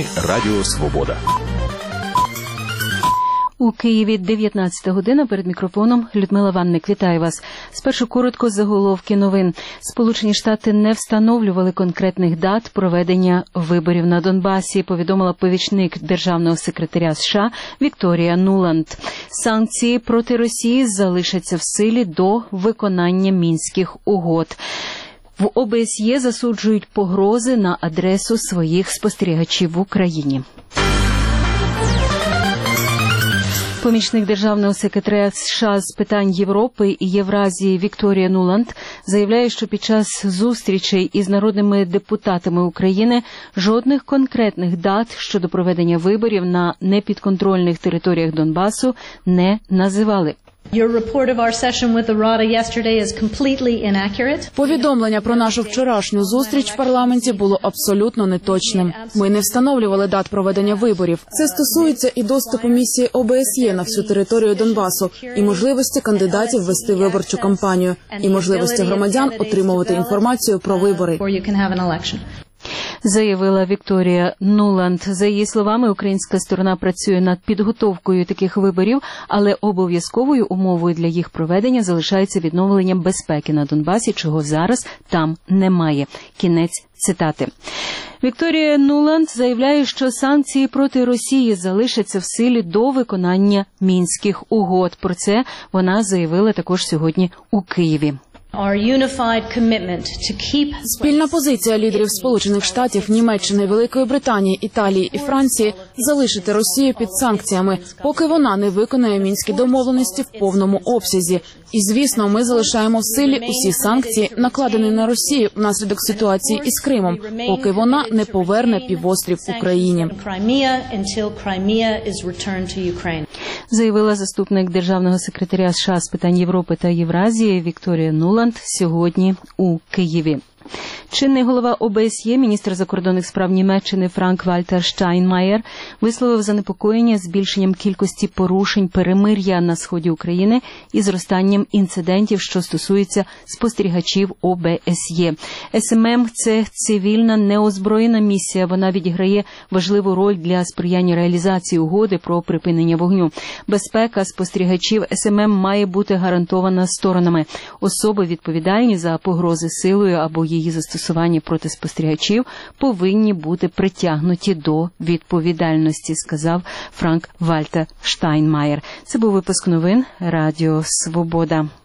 Новини Радіо Свобода. У Києві 19 година. Перед мікрофоном Людмила Ванник. Вітаю вас. Спершу коротко заголовки новин. Сполучені Штати не встановлювали конкретних дат проведення виборів на Донбасі, повідомила помічник державного секретаря США Вікторія Нуланд. Санкції проти Росії залишаться в силі до виконання Мінських угод. В ОБСЄ засуджують погрози на адресу своїх спостерігачів в Україні. Помічник державного секретаря США з питань Європи і Євразії Вікторія Нуланд заявляє, що під час зустрічей із народними депутатами України жодних конкретних дат щодо проведення виборів на непідконтрольних територіях Донбасу не називали. Повідомлення про нашу вчорашню зустріч в парламенті було абсолютно неточним. Ми не встановлювали дат проведення виборів. Це стосується і доступу місії ОБСЄ на всю територію Донбасу, і можливості кандидатів вести виборчу кампанію, і можливості громадян отримувати інформацію про вибори. Заявила Вікторія Нуланд. За її словами, українська сторона працює над підготовкою таких виборів, але обов'язковою умовою для їх проведення залишається відновлення безпеки на Донбасі, чого зараз там немає. Кінець цитати. Вікторія Нуланд заявляє, що санкції проти Росії залишаться в силі до виконання Мінських угод. Про це вона заявила також сьогодні у Києві. Спільна позиція лідерів Сполучених Штатів, Німеччини, Великої Британії, Італії і Франції – залишити Росію під санкціями, поки вона не виконає мінські домовленості в повному обсязі. І, звісно, ми залишаємо в силі усі санкції, накладені на Росію внаслідок ситуації із Кримом, поки вона не поверне півострів Україні. Заявила заступник державного секретаря США з питань Європи та Євразії Вікторія Нуланд сьогодні у Києві. Чинний голова ОБСЄ, міністр закордонних справ Німеччини Франк-Вальтер Штайнмаєр висловив занепокоєння збільшенням кількості порушень перемир'я на сході України і зростанням інцидентів, що стосуються спостерігачів ОБСЄ. СММ – це цивільна неозброєна місія. Вона відіграє важливу роль для сприяння реалізації угоди про припинення вогню. Безпека спостерігачів СММ має бути гарантована сторонами. Особи, відповідальні за погрози силою або її застосування проти спостерігачів, повинні бути притягнуті до відповідальності, сказав Франк-Вальтер Штайнмаєр. Це був випуск новин Радіо Свобода.